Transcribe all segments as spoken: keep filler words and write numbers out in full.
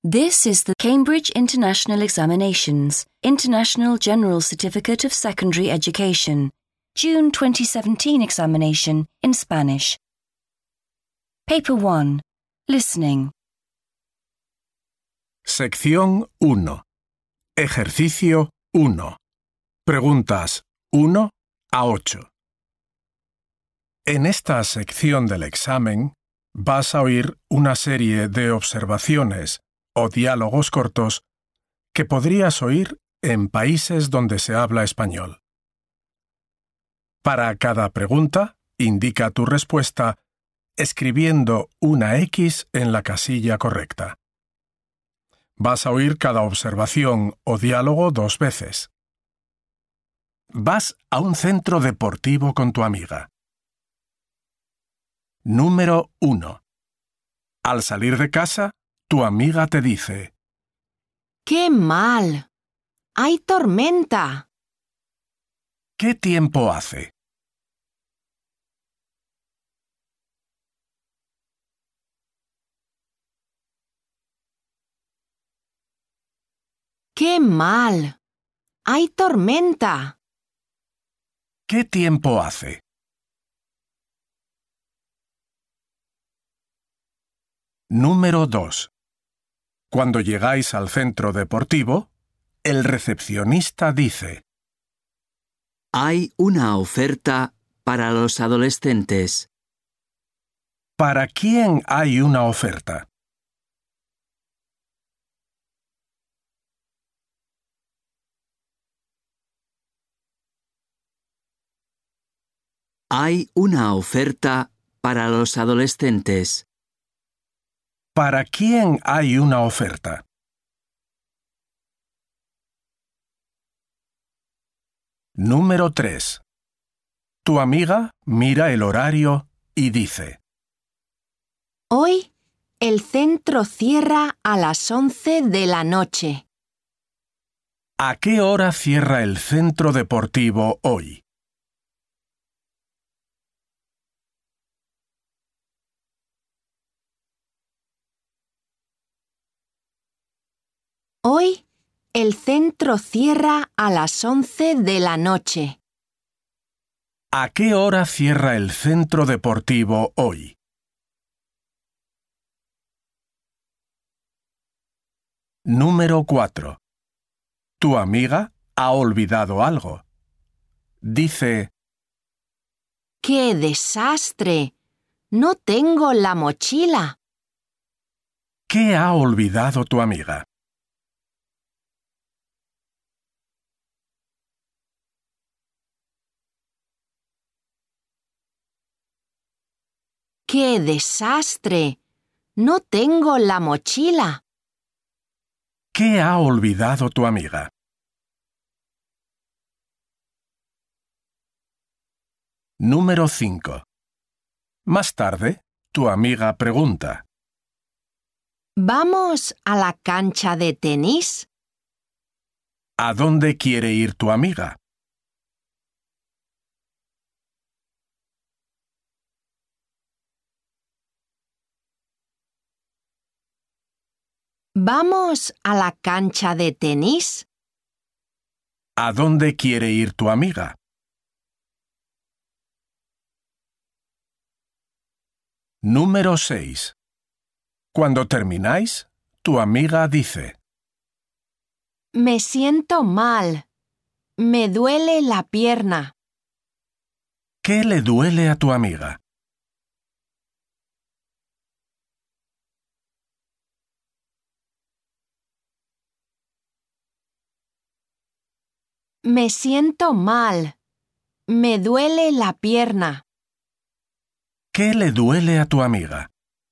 This is the Cambridge International Examinations, International General Certificate of Secondary Education, June twenty seventeen examination in Spanish. Paper one. Listening. Sección uno. Ejercicio uno. Preguntas uno a ocho. En esta sección del examen vas a oír una serie de observaciones o diálogos cortos que podrías oír en países donde se habla español. Para cada pregunta, indica tu respuesta escribiendo una X en la casilla correcta. Vas a oír cada observación o diálogo dos veces. Vas a un centro deportivo con tu amiga. Número uno. Al salir de casa, tu amiga te dice: ¡Qué mal! ¡Hay tormenta! ¿Qué tiempo hace? ¡Qué mal! ¡Hay tormenta! ¿Qué tiempo hace? Número dos. Cuando llegáis al centro deportivo, el recepcionista dice: Hay una oferta para los adolescentes. ¿Para quién hay una oferta? Hay una oferta para los adolescentes. ¿Para quién hay una oferta? Número tres. Tu amiga mira el horario y dice: Hoy el centro cierra a las once de la noche. ¿A qué hora cierra el centro deportivo hoy? Hoy el centro cierra a las once de la noche. ¿A qué hora cierra el centro deportivo hoy? Número cuatro. Tu amiga ha olvidado algo. Dice: ¡Qué desastre! No tengo la mochila. ¿Qué ha olvidado tu amiga? ¡Qué desastre! No tengo la mochila. ¿Qué ha olvidado tu amiga? Número cinco. Más tarde, tu amiga pregunta: ¿Vamos a la cancha de tenis? ¿A dónde quiere ir tu amiga? ¿Vamos a la cancha de tenis? ¿A dónde quiere ir tu amiga? Número seis. Cuando termináis, tu amiga dice: Me siento mal. Me duele la pierna. ¿Qué le duele a tu amiga? Me siento mal. Me duele la pierna. ¿Qué le duele a tu amiga?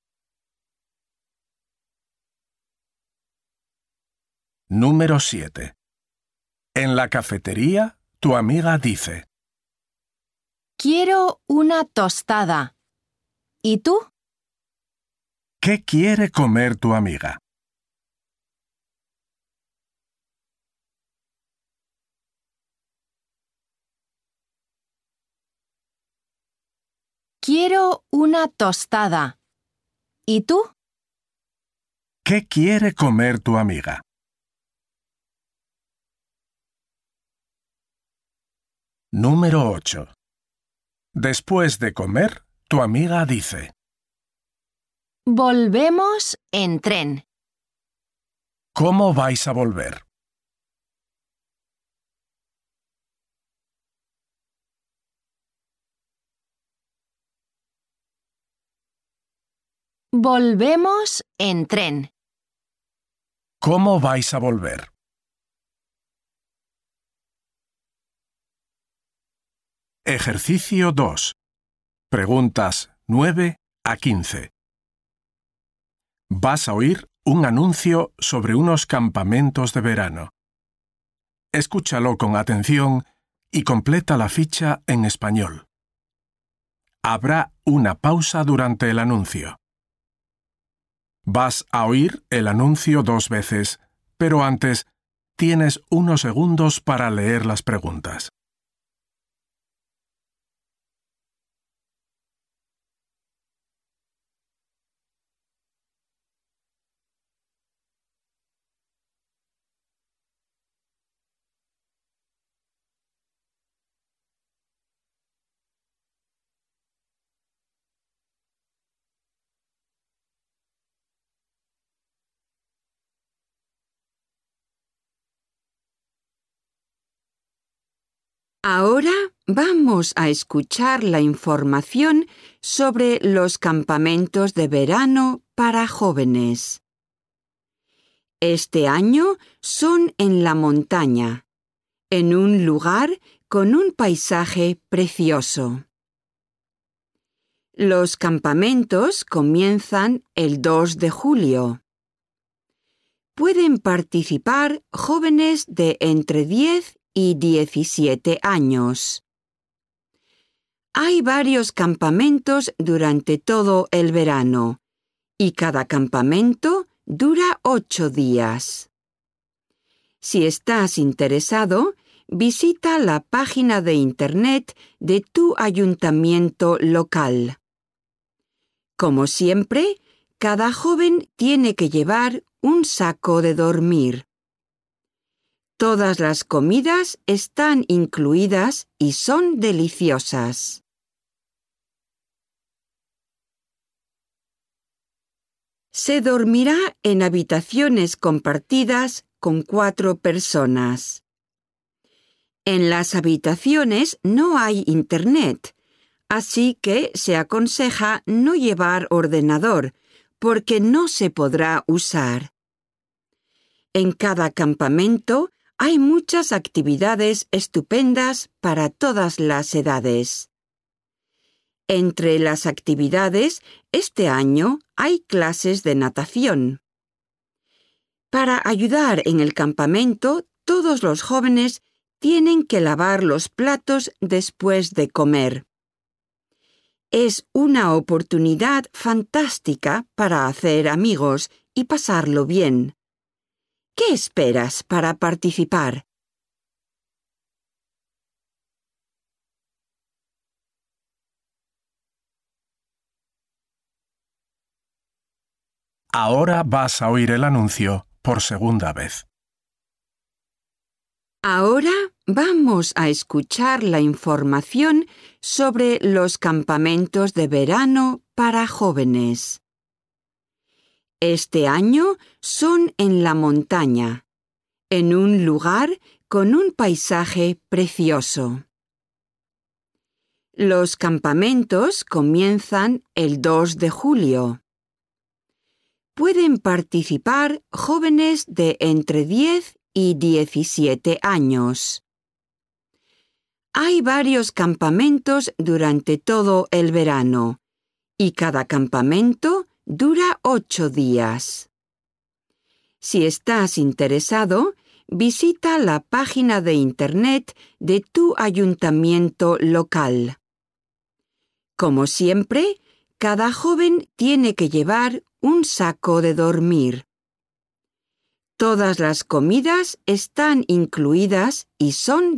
Número siete. En la cafetería, tu amiga dice: Quiero una tostada. ¿Y tú? ¿Qué quiere comer tu amiga? Quiero una tostada. ¿Y tú? ¿Qué quiere comer tu amiga? Número ocho. Después de comer, tu amiga dice: Volvemos en tren. ¿Cómo vais a volver? Volvemos en tren. ¿Cómo vais a volver? Ejercicio dos. Preguntas nueve a quince. Vas a oír un anuncio sobre unos campamentos de verano. Escúchalo con atención y completa la ficha en español. Habrá una pausa durante el anuncio. Vas a oír el anuncio dos veces, pero antes tienes unos segundos para leer las preguntas. Ahora vamos a escuchar la información sobre los campamentos de verano para jóvenes. Este año son en la montaña, en un lugar con un paisaje precioso. Los campamentos comienzan el dos de julio. Pueden participar jóvenes de entre diez y diecisiete años. Hay varios campamentos durante todo el verano y cada campamento dura ocho días. Si estás interesado, visita la página de internet de tu ayuntamiento local. Como siempre, cada joven tiene que llevar un saco de dormir. Todas las comidas están incluidas y son deliciosas. Se dormirá en habitaciones compartidas con cuatro personas. En las habitaciones no hay internet, así que se aconseja no llevar ordenador, porque no se podrá usar. En cada campamento hay muchas actividades estupendas para todas las edades. Entre las actividades, este año hay clases de natación. Para ayudar en el campamento, todos los jóvenes tienen que lavar los platos después de comer. Es una oportunidad fantástica para hacer amigos y pasarlo bien. ¿Qué esperas para participar? Ahora vas a oír el anuncio por segunda vez. Ahora vamos a escuchar la información sobre los campamentos de verano para jóvenes. Este año son en la montaña, en un lugar con un paisaje precioso. Los campamentos comienzan el dos de julio. Pueden participar jóvenes de entre diez y diecisiete años. Hay varios campamentos durante todo el verano y cada campamento dura ocho días. Si estás interesado, visita la página de internet de tu ayuntamiento local. Como siempre, cada joven tiene que llevar un saco de dormir. Todas las comidas están incluidas y son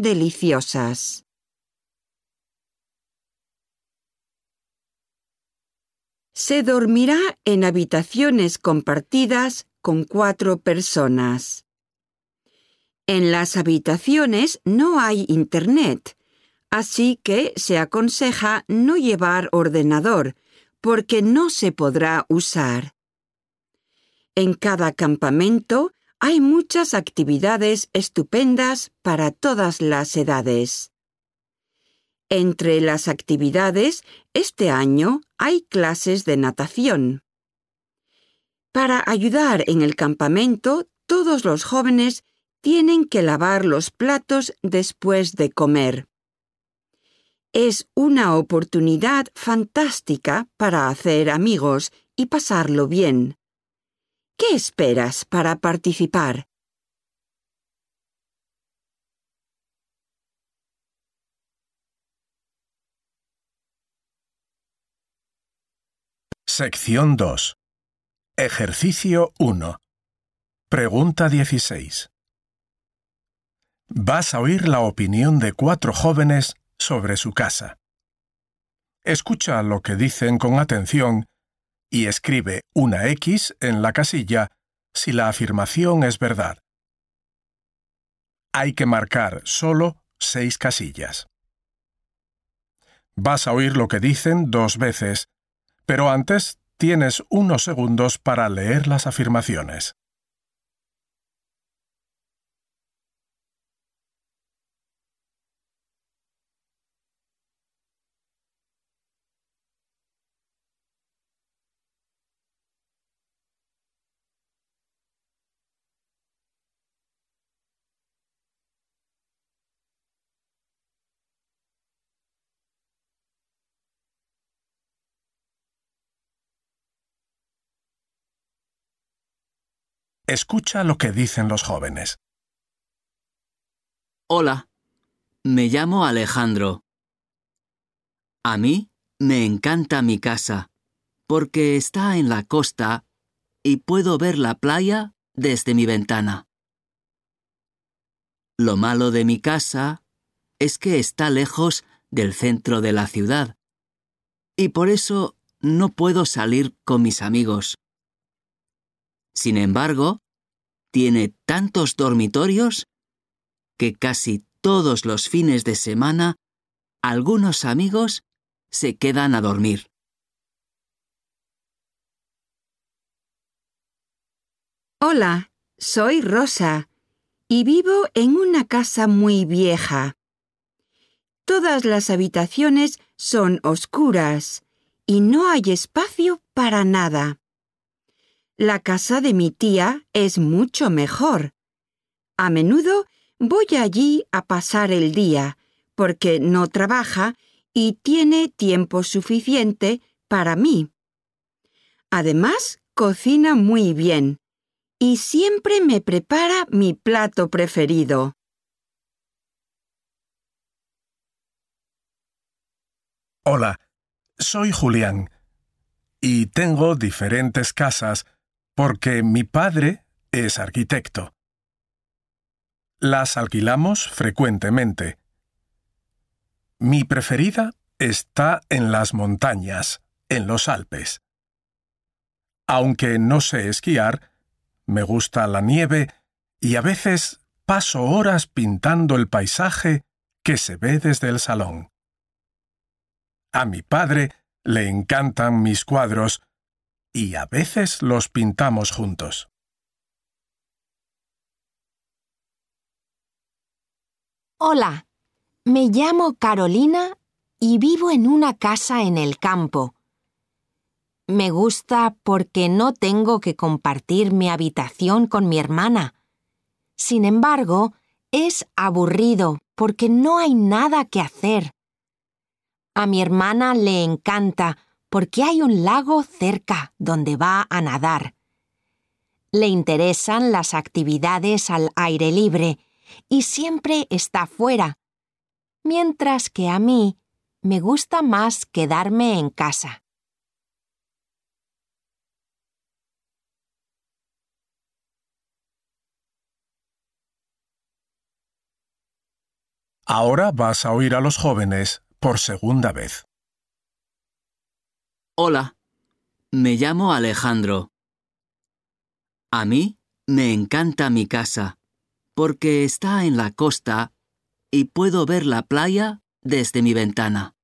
deliciosas. Se dormirá en habitaciones compartidas con cuatro personas. En las habitaciones no hay internet, así que se aconseja no llevar ordenador, porque no se podrá usar. En cada campamento hay muchas actividades estupendas para todas las edades. Entre las actividades, este año hay clases de natación. Para ayudar en el campamento, todos los jóvenes tienen que lavar los platos después de comer. Es una oportunidad fantástica para hacer amigos y pasarlo bien. ¿Qué esperas para participar? Sección dos. Ejercicio uno. Pregunta dieciséis. Vas a oír la opinión de cuatro jóvenes sobre su casa. Escucha lo que dicen con atención y escribe una X en la casilla si la afirmación es verdad. Hay que marcar solo seis casillas. Vas a oír lo que dicen dos veces, pero antes tienes unos segundos para leer las afirmaciones. Escucha lo que dicen los jóvenes. Hola, me llamo Alejandro. A mí me encanta mi casa, porque está en la costa y puedo ver la playa desde mi ventana. Lo malo de mi casa es que está lejos del centro de la ciudad, y por eso no puedo salir con mis amigos. Sin embargo, tiene tantos dormitorios que casi todos los fines de semana algunos amigos se quedan a dormir. Hola, soy Rosa y vivo en una casa muy vieja. Todas las habitaciones son oscuras y no hay espacio para nada. La casa de mi tía es mucho mejor. A menudo voy allí a pasar el día, porque no trabaja y tiene tiempo suficiente para mí. Además, cocina muy bien y siempre me prepara mi plato preferido. Hola, soy Julián y tengo diferentes casas porque mi padre es arquitecto. Las alquilamos frecuentemente. Mi preferida está en las montañas, en los Alpes. Aunque no sé esquiar, me gusta la nieve y a veces paso horas pintando el paisaje que se ve desde el salón. A mi padre le encantan mis cuadros y a veces los pintamos juntos. Hola, me llamo Carolina y vivo en una casa en el campo. Me gusta porque no tengo que compartir mi habitación con mi hermana. Sin embargo, es aburrido porque no hay nada que hacer. A mi hermana le encanta porque hay un lago cerca donde va a nadar. Le interesan las actividades al aire libre y siempre está fuera, mientras que a mí me gusta más quedarme en casa. Ahora vas a oír a los jóvenes por segunda vez. Hola, Me llamo Alejandro. A mí me encanta mi casa, porque está en la costa y puedo ver la playa desde mi ventana.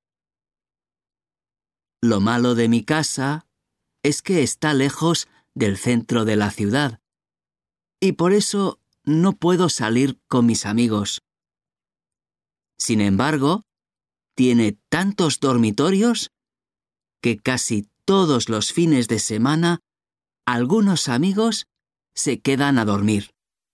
Lo malo de mi casa es que está lejos del centro de la ciudad, y por eso no puedo salir con mis amigos. Sin embargo, tiene tantos dormitorios que casi todos los fines de semana algunos amigos se quedan a dormir.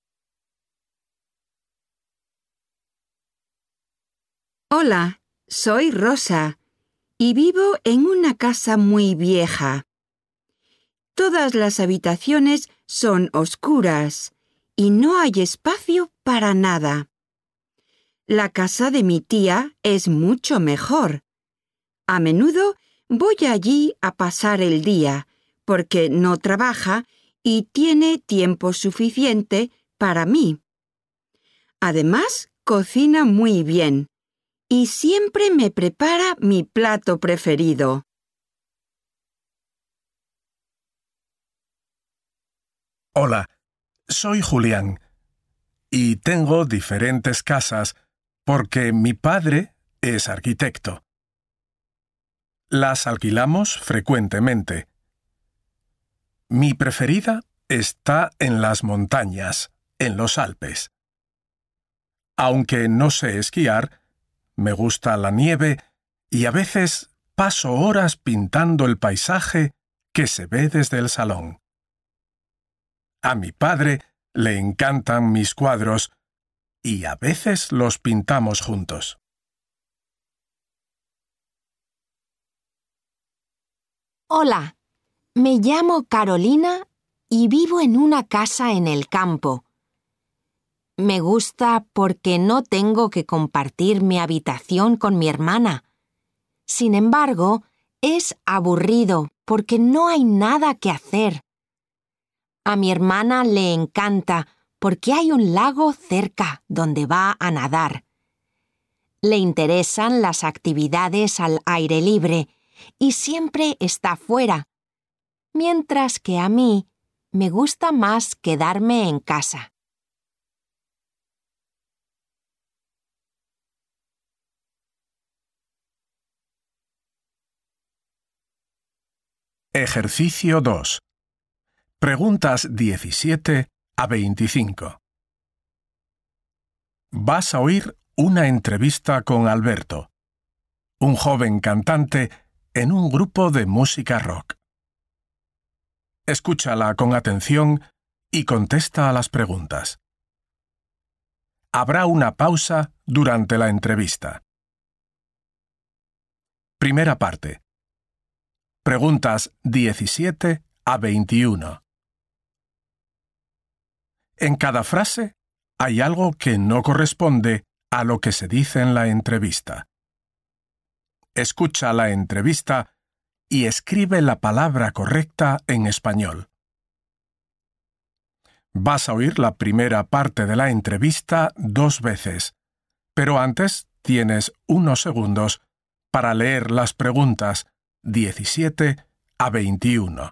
Hola, soy Rosa y vivo en una casa muy vieja. Todas las habitaciones son oscuras y no hay espacio para nada. La casa de mi tía es mucho mejor. A menudo voy allí a pasar el día porque no trabaja y tiene tiempo suficiente para mí. Además, cocina muy bien y siempre me prepara mi plato preferido. Hola, soy Julián y tengo diferentes casas porque mi padre es arquitecto. Las alquilamos frecuentemente. Mi preferida está en las montañas, en los Alpes. Aunque no sé esquiar, me gusta la nieve y a veces paso horas pintando el paisaje que se ve desde el salón. A mi padre le encantan mis cuadros y a veces los pintamos juntos. Hola, me llamo Carolina y vivo en una casa en el campo. Me gusta porque no tengo que compartir mi habitación con mi hermana. Sin embargo, es aburrido porque no hay nada que hacer. A mi hermana le encanta porque hay un lago cerca donde va a nadar. Le interesan las actividades al aire libre y siempre está fuera, mientras que a mí me gusta más quedarme en casa. Ejercicio dos. Preguntas diecisiete a veinticinco. Vas a oír una entrevista con Alberto, un joven cantante en un grupo de música rock. Escúchala con atención y contesta a las preguntas. Habrá una pausa durante la entrevista. Primera parte. Preguntas diecisiete a veintiuno. En cada frase hay algo que no corresponde a lo que se dice en la entrevista. Escucha la entrevista y escribe la palabra correcta en español. Vas a oír la primera parte de la entrevista dos veces, pero antes tienes unos segundos para leer las preguntas diecisiete a veintiuno.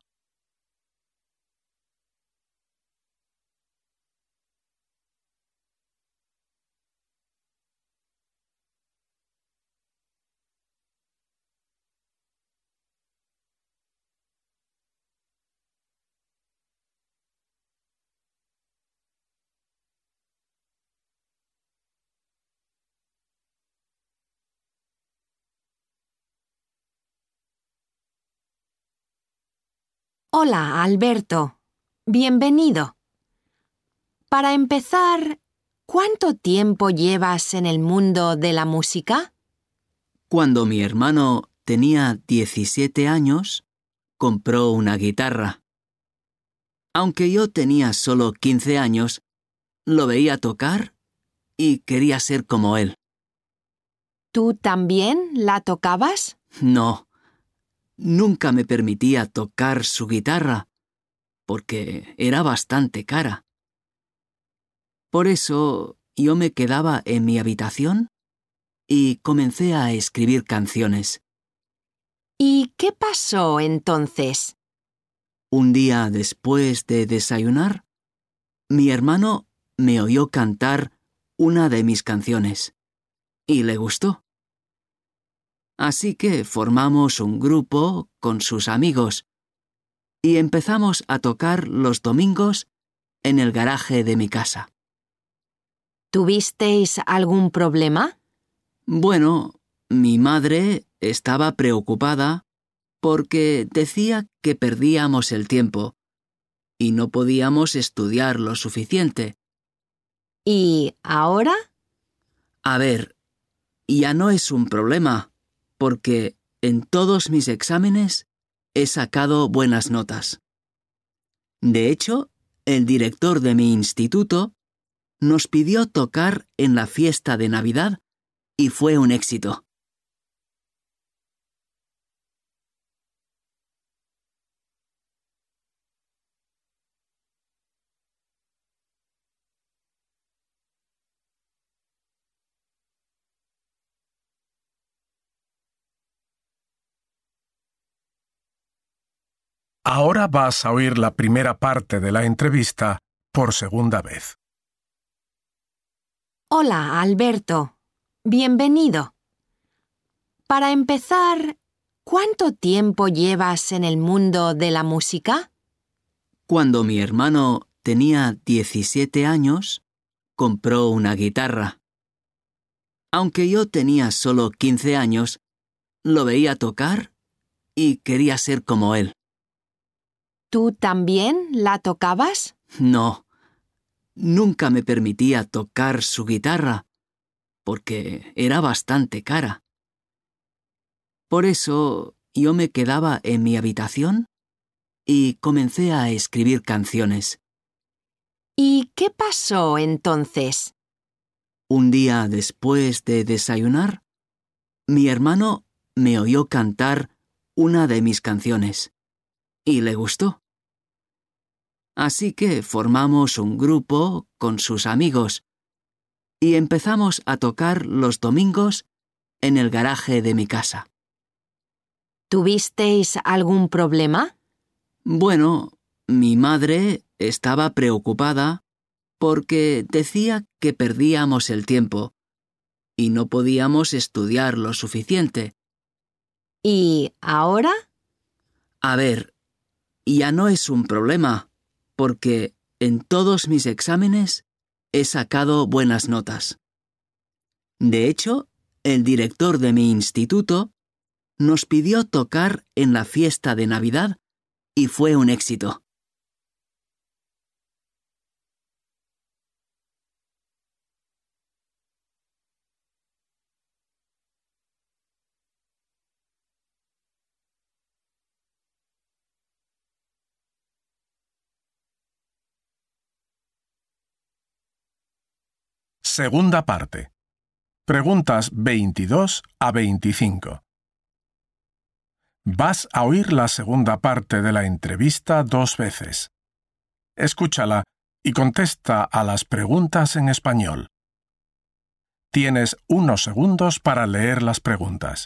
Hola, Alberto. Bienvenido. Para empezar, ¿cuánto tiempo llevas en el mundo de la música? Cuando mi hermano tenía diecisiete años, compró una guitarra. Aunque yo tenía solo quince años, lo veía tocar y quería ser como él. ¿Tú también la tocabas? No, nunca me permitía tocar su guitarra, porque era bastante cara. Por eso yo me quedaba en mi habitación y comencé a escribir canciones. ¿Y qué pasó entonces? Un día después de desayunar, mi hermano me oyó cantar una de mis canciones y le gustó. Así que formamos un grupo con sus amigos y empezamos a tocar los domingos en el garaje de mi casa. ¿Tuvisteis algún problema? Bueno, mi madre estaba preocupada porque decía que perdíamos el tiempo y no podíamos estudiar lo suficiente. ¿Y ahora? A ver, ya no es un problema, porque en todos mis exámenes he sacado buenas notas. De hecho, el director de mi instituto nos pidió tocar en la fiesta de Navidad y fue un éxito. Ahora vas a oír la primera parte de la entrevista por segunda vez. Hola, Alberto. Bienvenido. Para empezar, ¿cuánto tiempo llevas en el mundo de la música? Cuando mi hermano tenía diecisiete años, compró una guitarra. Aunque yo tenía solo quince años, lo veía tocar y quería ser como él. ¿Tú también la tocabas? No, nunca me permitía tocar su guitarra, porque era bastante cara. Por eso yo me quedaba en mi habitación y comencé a escribir canciones. ¿Y qué pasó entonces? Un día después de desayunar, mi hermano me oyó cantar una de mis canciones y le gustó. Así que formamos un grupo con sus amigos y empezamos a tocar los domingos en el garaje de mi casa. ¿Tuvisteis algún problema? Bueno, mi madre estaba preocupada porque decía que perdíamos el tiempo y no podíamos estudiar lo suficiente. ¿Y ahora? A ver, ya no es un problema, porque en todos mis exámenes he sacado buenas notas. De hecho, el director de mi instituto nos pidió tocar en la fiesta de Navidad y fue un éxito. Segunda parte. Preguntas veintidós a veinticinco. Vas a oír la segunda parte de la entrevista dos veces. Escúchala y contesta a las preguntas en español. Tienes unos segundos para leer las preguntas.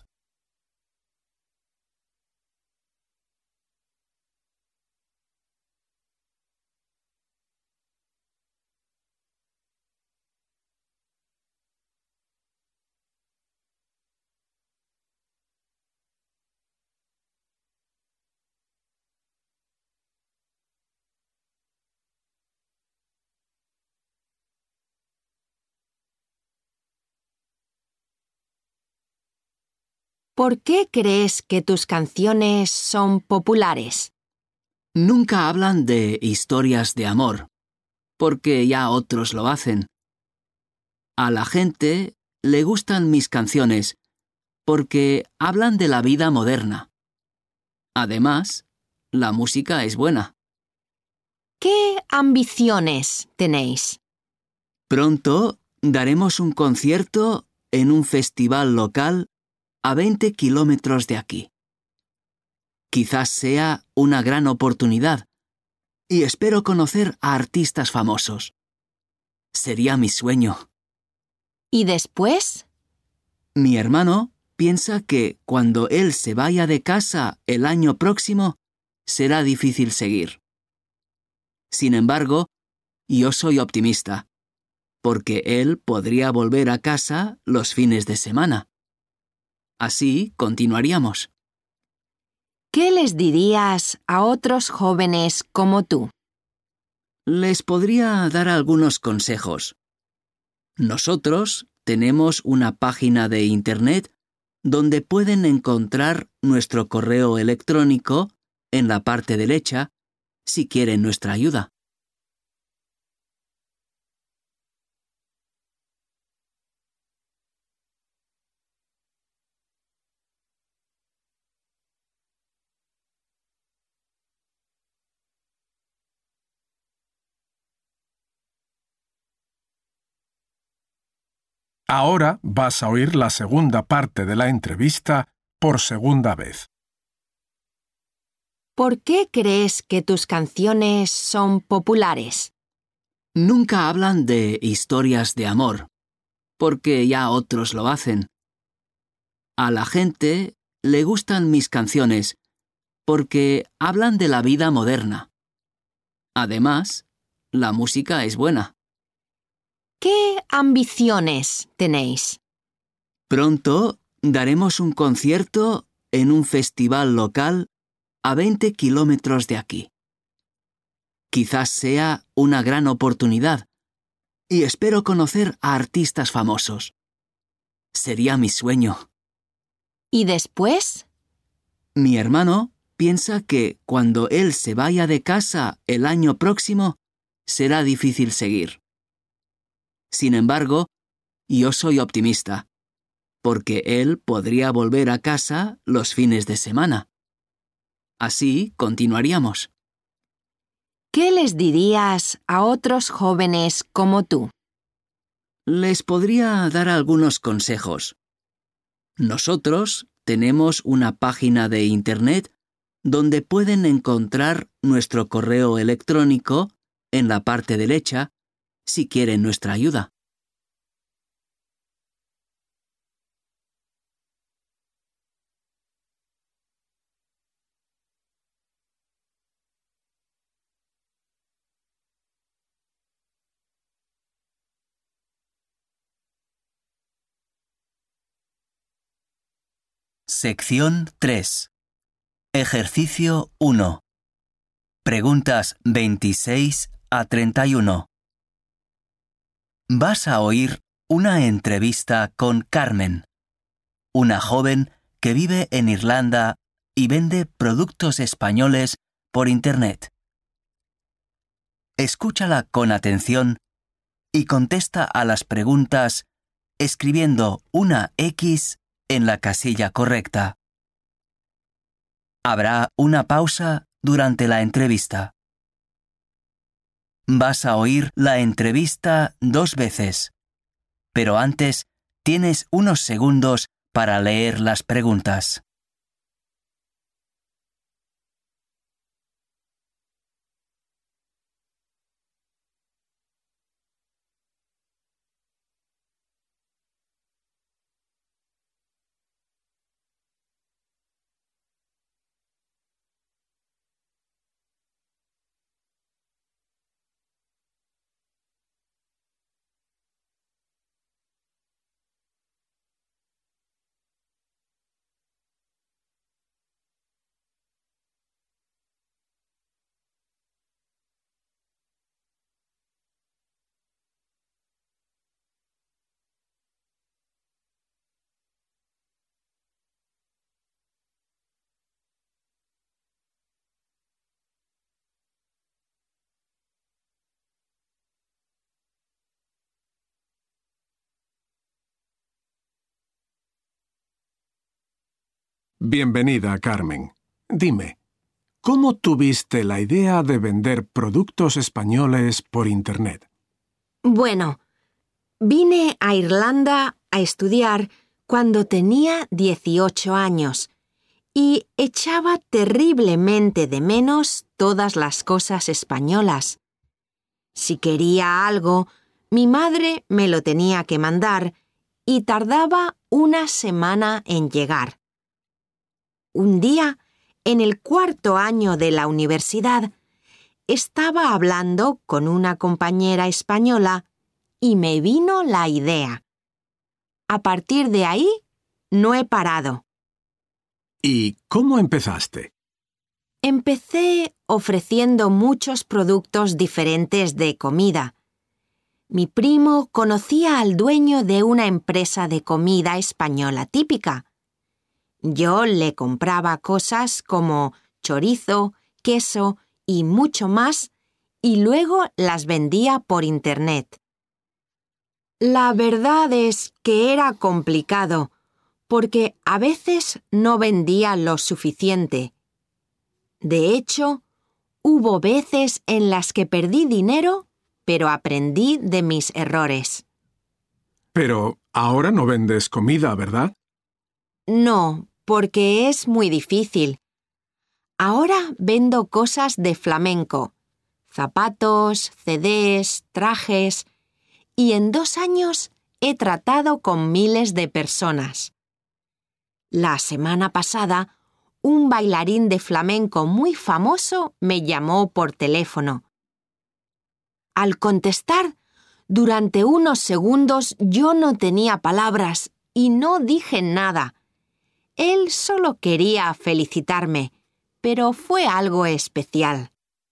¿Por qué crees que tus canciones son populares? Nunca hablan de historias de amor, porque ya otros lo hacen. A la gente le gustan mis canciones porque hablan de la vida moderna. Además, la música es buena. ¿Qué ambiciones tenéis? Pronto daremos un concierto en un festival local a veinte kilómetros de aquí. Quizás sea una gran oportunidad y espero conocer a artistas famosos. Sería mi sueño. ¿Y después? Mi hermano piensa que cuando él se vaya de casa el año próximo, será difícil seguir. Sin embargo, yo soy optimista, porque él podría volver a casa los fines de semana. Así continuaríamos. ¿Qué les dirías a otros jóvenes como tú? Les podría dar algunos consejos. Nosotros tenemos una página de Internet donde pueden encontrar nuestro correo electrónico en la parte derecha si quieren nuestra ayuda. Ahora vas a oír la segunda parte de la entrevista por segunda vez. ¿Por qué crees que tus canciones son populares? Nunca hablan de historias de amor, porque ya otros lo hacen. A la gente le gustan mis canciones, porque hablan de la vida moderna. Además, la música es buena. ¿Qué ambiciones tenéis? Pronto daremos un concierto en un festival local a veinte kilómetros de aquí. Quizás sea una gran oportunidad y espero conocer a artistas famosos. Sería mi sueño. ¿Y después? Mi hermano piensa que cuando él se vaya de casa el año próximo, será difícil seguir. Sin embargo, yo soy optimista, porque él podría volver a casa los fines de semana. Así continuaríamos. ¿Qué les dirías a otros jóvenes como tú? Les podría dar algunos consejos. Nosotros tenemos una página de Internet donde pueden encontrar nuestro correo electrónico en la parte derecha si quieren nuestra ayuda. Sección tres. Ejercicio uno. Preguntas veintiséis a treinta y uno. Vas a oír una entrevista con Carmen, una joven que vive en Irlanda y vende productos españoles por Internet. Escúchala con atención y contesta a las preguntas escribiendo una X en la casilla correcta. Habrá una pausa durante la entrevista. Vas a oír la entrevista dos veces, pero antes tienes unos segundos para leer las preguntas. Bienvenida, Carmen. Dime, ¿cómo tuviste la idea de vender productos españoles por Internet? Bueno, vine a Irlanda a estudiar cuando tenía dieciocho años y echaba terriblemente de menos todas las cosas españolas. Si quería algo, mi madre me lo tenía que mandar y tardaba una semana en llegar. Un día en el cuarto año de la universidad, estaba hablando con una compañera española y me vino la idea. A partir de ahí, no he parado. ¿Y cómo empezaste? Empecé ofreciendo muchos productos diferentes de comida. Mi primo conocía al dueño de una empresa de comida española típica. Yo le compraba cosas como chorizo, queso y mucho más, y luego las vendía por Internet. La verdad es que era complicado, porque a veces no vendía lo suficiente. De hecho, hubo veces en las que perdí dinero, pero aprendí de mis errores. Pero ahora no vendes comida, ¿verdad? No, porque es muy difícil. Ahora vendo cosas de flamenco, zapatos, C Ds, trajes, y en dos años he tratado con miles de personas. La semana pasada, un bailarín de flamenco muy famoso me llamó por teléfono. Al contestar, durante unos segundos yo no tenía palabras y no dije nada. Él solo quería felicitarme, pero fue algo especial.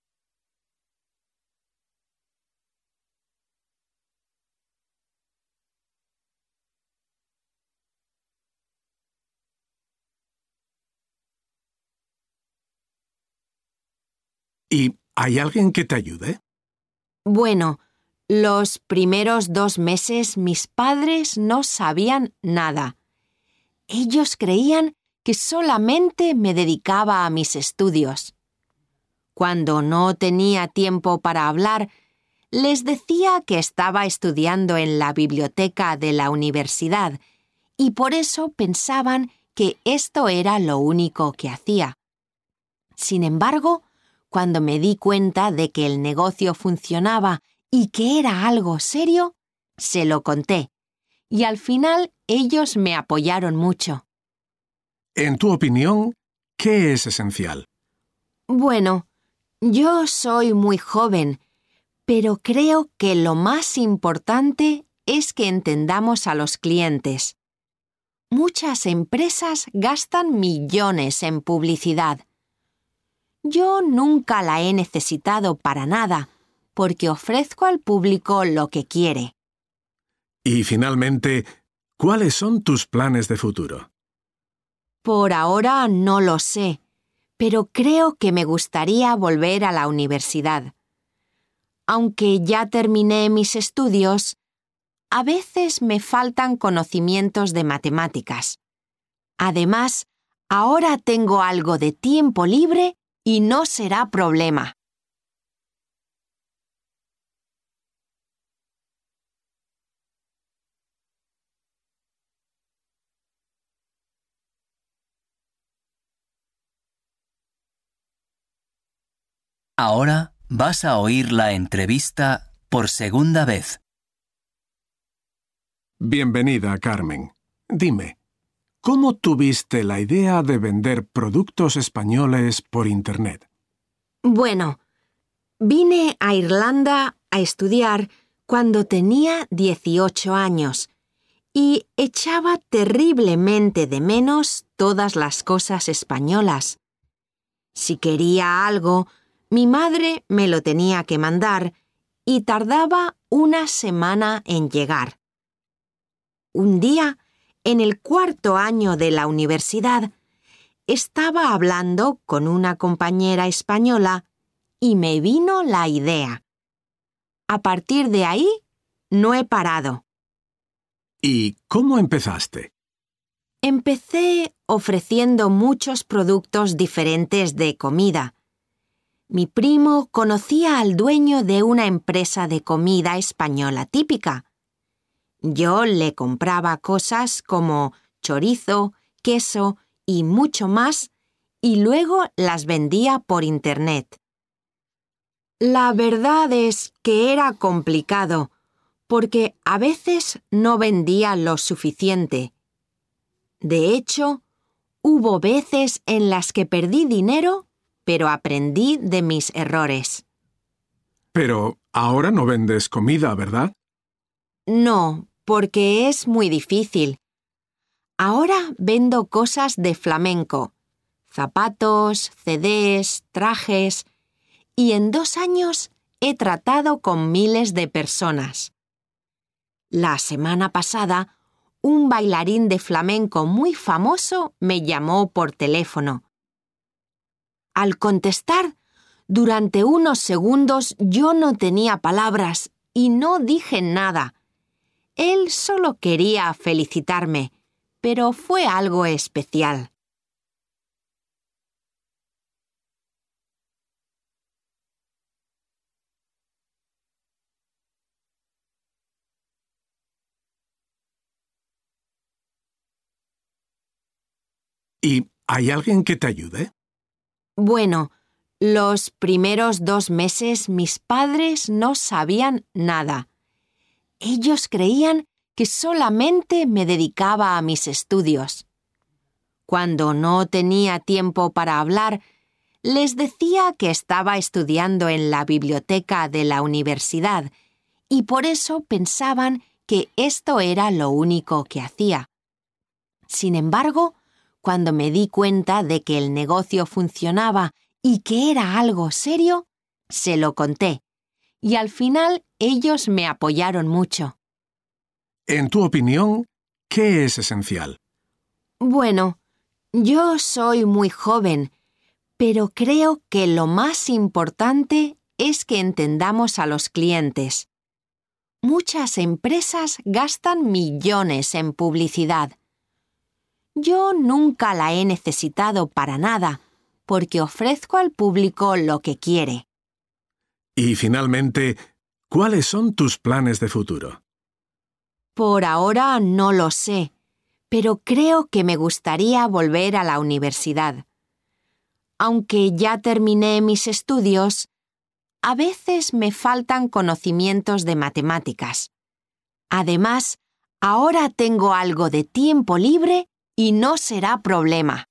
¿Y hay alguien que te ayude? Bueno, los primeros dos meses mis padres no sabían nada. Ellos creían que solamente me dedicaba a mis estudios. Cuando no tenía tiempo para hablar, les decía que estaba estudiando en la biblioteca de la universidad y por eso pensaban que esto era lo único que hacía. Sin embargo, cuando me di cuenta de que el negocio funcionaba y que era algo serio, se lo conté, y al final ellos me apoyaron mucho. En tu opinión, ¿qué es esencial? Bueno, yo soy muy joven, pero creo que lo más importante es que entendamos a los clientes. Muchas empresas gastan millones en publicidad. Yo nunca la he necesitado para nada, porque ofrezco al público lo que quiere. Y finalmente, ¿cuáles son tus planes de futuro? Por ahora no lo sé, pero creo que me gustaría volver a la universidad. Aunque ya terminé mis estudios, a veces me faltan conocimientos de matemáticas. Además, ahora tengo algo de tiempo libre y no será problema. Ahora vas a oír la entrevista por segunda vez. Bienvenida, Carmen. Dime, ¿cómo tuviste la idea de vender productos españoles por Internet? Bueno, vine a Irlanda a estudiar cuando tenía dieciocho años y echaba terriblemente de menos todas las cosas españolas. Si quería algo, mi madre me lo tenía que mandar y tardaba una semana en llegar. Un día, en el cuarto año de la universidad, estaba hablando con una compañera española y me vino la idea. A partir de ahí, no he parado. ¿Y cómo empezaste? Empecé ofreciendo muchos productos diferentes de comida. Mi primo conocía al dueño de una empresa de comida española típica. Yo le compraba cosas como chorizo, queso y mucho más, y luego las vendía por Internet. La verdad es que era complicado, porque a veces no vendía lo suficiente. De hecho, Hubo veces en las que perdí dinero, pero aprendí de mis errores. Pero ahora no vendes comida, ¿verdad? No, porque es muy difícil. Ahora vendo cosas de flamenco, zapatos, C Ds, trajes, y en dos años he tratado con miles de personas. La semana pasada, un bailarín de flamenco muy famoso me llamó por teléfono. Al contestar, durante unos segundos yo no tenía palabras y no dije nada. Él solo quería felicitarme, pero fue algo especial. ¿Y hay alguien que te ayude? Bueno, los primeros dos meses mis padres no sabían nada. Ellos creían que solamente me dedicaba a mis estudios. Cuando no tenía tiempo para hablar, les decía que estaba estudiando en la biblioteca de la universidad y por eso pensaban que esto era lo único que hacía. Sin embargo, cuando me di cuenta de que el negocio funcionaba y que era algo serio, se lo conté, y al final ellos me apoyaron mucho. En tu opinión, ¿qué es esencial? Bueno, yo soy muy joven, pero creo que lo más importante es que entendamos a los clientes. Muchas empresas gastan millones en publicidad. Yo nunca la he necesitado para nada, porque ofrezco al público lo que quiere. Y finalmente, ¿cuáles son tus planes de futuro? Por ahora no lo sé, pero creo que me gustaría volver a la universidad. Aunque ya terminé mis estudios, a veces me faltan conocimientos de matemáticas. Además, ahora tengo algo de tiempo libre y no será problema.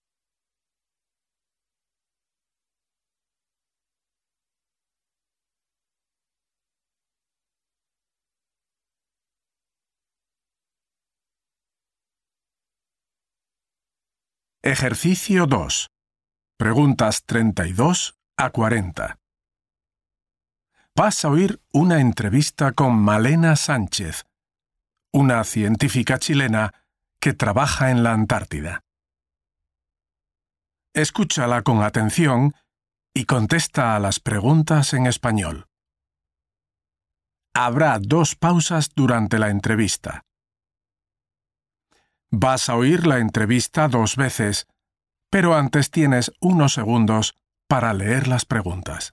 Ejercicio dos. Preguntas treinta y dos a cuarenta. Vas a oír una entrevista con Malena Sánchez, una científica chilena que trabaja en la Antártida. Escúchala con atención y contesta a las preguntas en español. Habrá dos pausas durante la entrevista. Vas a oír la entrevista dos veces, pero antes tienes unos segundos para leer las preguntas.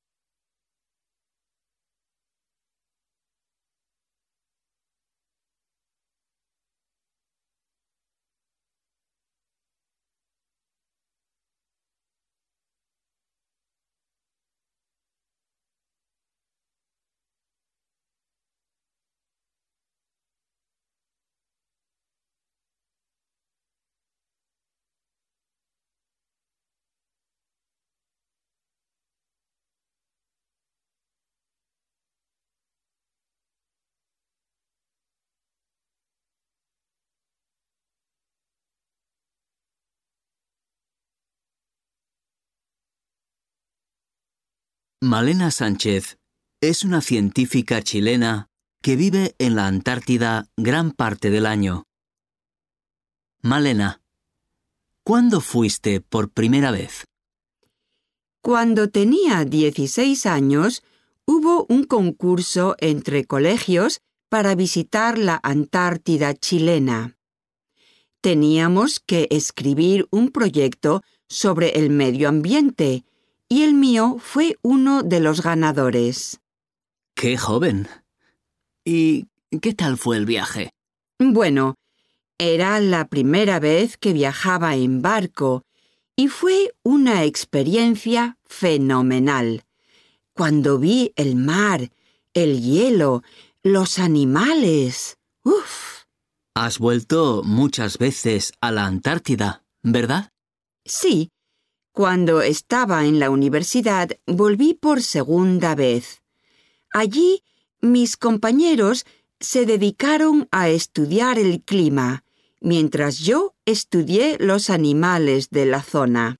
Malena Sánchez es una científica chilena que vive en la Antártida gran parte del año. Malena, ¿cuándo fuiste por primera vez? Cuando tenía dieciséis años, hubo un concurso entre colegios para visitar la Antártida chilena. Teníamos que escribir un proyecto sobre el medio ambiente y el mío fue uno de los ganadores. ¡Qué joven! ¿Y qué tal fue el viaje? Bueno, era la primera vez que viajaba en barco y fue una experiencia fenomenal. Cuando vi el mar, el hielo, los animales... ¡Uf! Has vuelto muchas veces a la Antártida. ¿verdad? Sí. Cuando estaba en la universidad, volví por segunda vez. Allí, mis compañeros se dedicaron a estudiar el clima, mientras yo estudié los animales de la zona.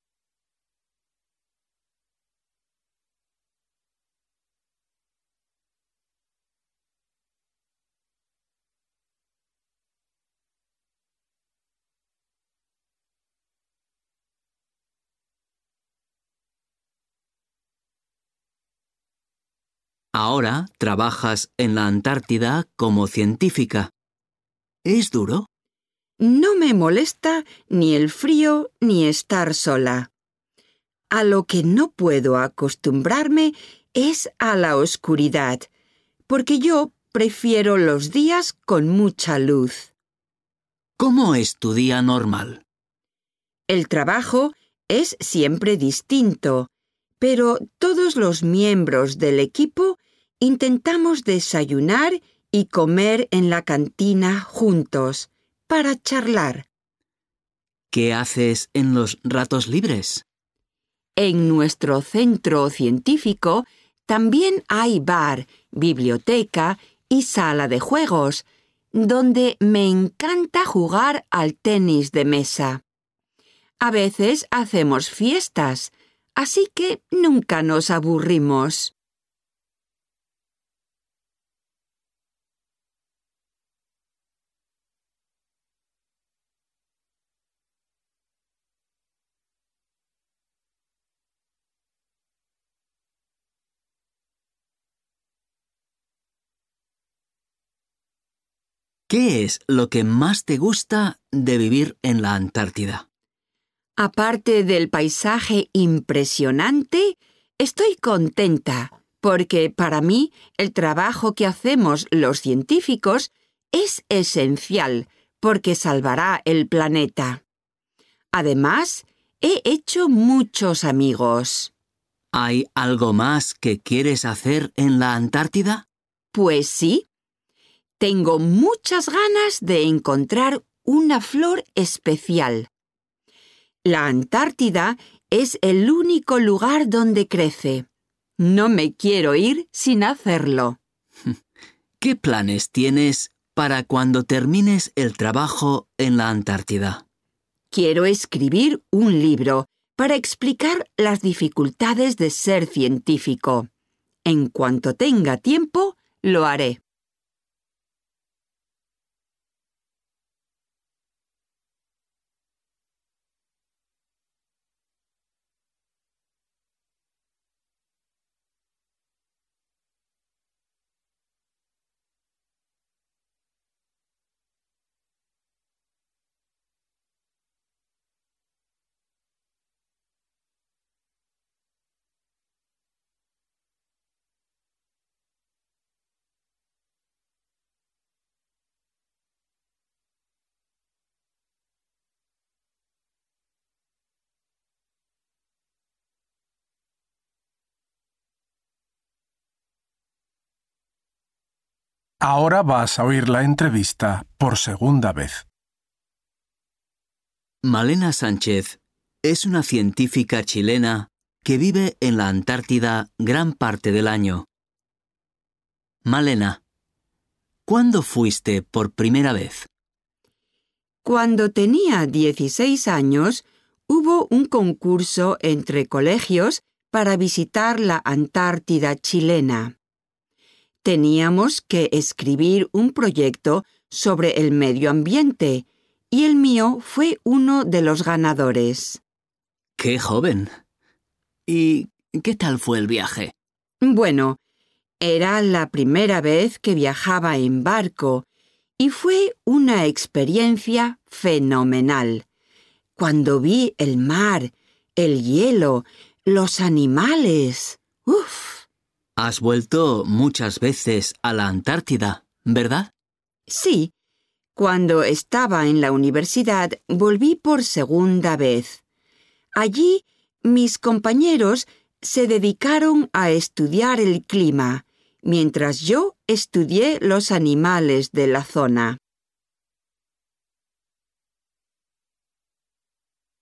Ahora trabajas en la Antártida como científica. ¿Es duro? No me molesta ni el frío ni estar sola. A lo que no puedo acostumbrarme es a la oscuridad, porque yo prefiero los días con mucha luz. ¿Cómo es tu día normal? El trabajo es siempre distinto, pero todos los miembros del equipo intentamos desayunar y comer en la cantina juntos, para charlar. ¿Qué haces en los ratos libres? En nuestro centro científico también hay bar, biblioteca y sala de juegos, donde me encanta jugar al tenis de mesa. A veces hacemos fiestas, así que nunca nos aburrimos. ¿Qué es lo que más te gusta de vivir en la Antártida? Aparte del paisaje impresionante, estoy contenta, porque para mí el trabajo que hacemos los científicos es esencial, porque salvará el planeta. Además, he hecho muchos amigos. ¿Hay algo más que quieres hacer en la Antártida? Pues sí. Tengo muchas ganas de encontrar una flor especial. La Antártida es el único lugar donde crece. No me quiero ir sin hacerlo. ¿Qué planes tienes para cuando termines el trabajo en la Antártida? Quiero escribir un libro para explicar las dificultades de ser científico. En cuanto tenga tiempo, lo haré. Ahora vas a oír la entrevista por segunda vez. Malena Sánchez es una científica chilena que vive en la Antártida gran parte del año. Malena, ¿cuándo fuiste por primera vez? Cuando tenía dieciséis años, hubo un concurso entre colegios para visitar la Antártida chilena. Teníamos que escribir un proyecto sobre el medio ambiente, y el mío fue uno de los ganadores. ¡Qué joven! ¿Y qué tal fue el viaje? Bueno, era la primera vez que viajaba en barco, y fue una experiencia fenomenal. Cuando vi el mar, el hielo, los animales... ¡Uf! Has vuelto muchas veces a la Antártida, ¿verdad? Sí. Cuando estaba en la universidad, volví por segunda vez. Allí, mis compañeros se dedicaron a estudiar el clima, mientras yo estudié los animales de la zona.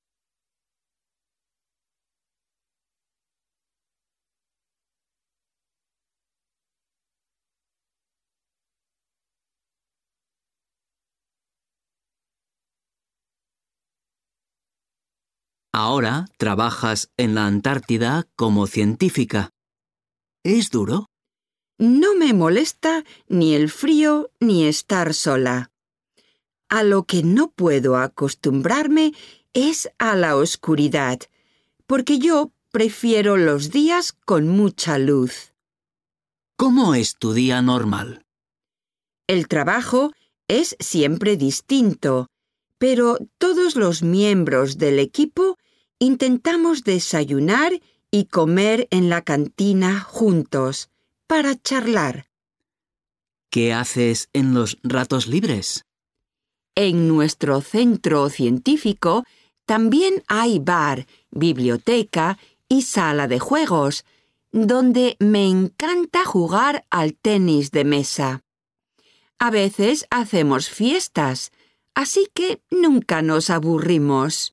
Ahora trabajas en la Antártida como científica. ¿Es duro? No me molesta ni el frío ni estar sola. A lo que no puedo acostumbrarme es a la oscuridad, porque yo prefiero los días con mucha luz. ¿Cómo es tu día normal? El trabajo es siempre distinto, pero todos los miembros del equipo intentamos desayunar y comer en la cantina juntos, para charlar. ¿Qué haces en los ratos libres? En nuestro centro científico también hay bar, biblioteca y sala de juegos, donde me encanta jugar al tenis de mesa. A veces hacemos fiestas, así que nunca nos aburrimos.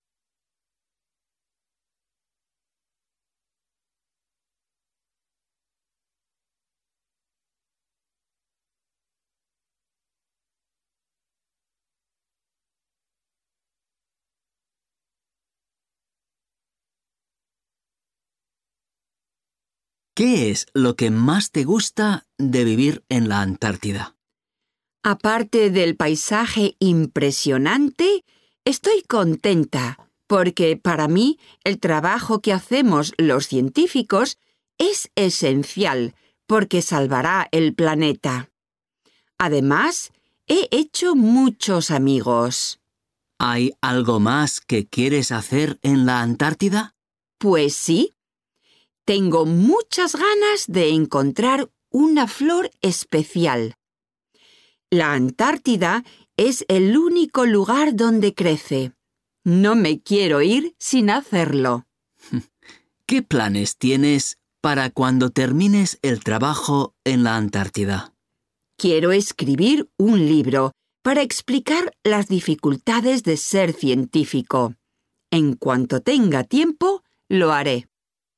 ¿Qué es lo que más te gusta de vivir en la Antártida? Aparte del paisaje impresionante, estoy contenta, porque para mí el trabajo que hacemos los científicos es esencial, porque salvará el planeta. Además, he hecho muchos amigos. ¿Hay algo más que quieres hacer en la Antártida? Pues sí. Tengo muchas ganas de encontrar una flor especial. La Antártida es el único lugar donde crece. No me quiero ir sin hacerlo. ¿Qué planes tienes para cuando termines el trabajo en la Antártida? Quiero escribir un libro para explicar las dificultades de ser científico. En cuanto tenga tiempo, lo haré.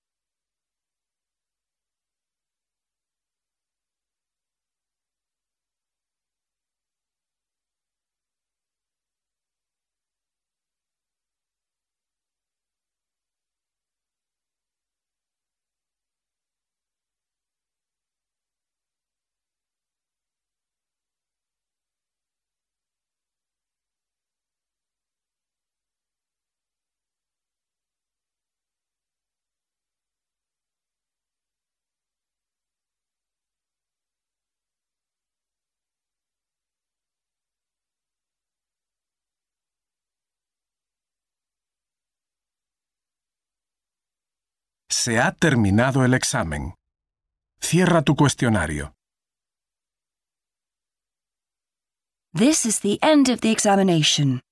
Se ha terminado el examen. Cierra tu cuestionario. This is the end of the examination.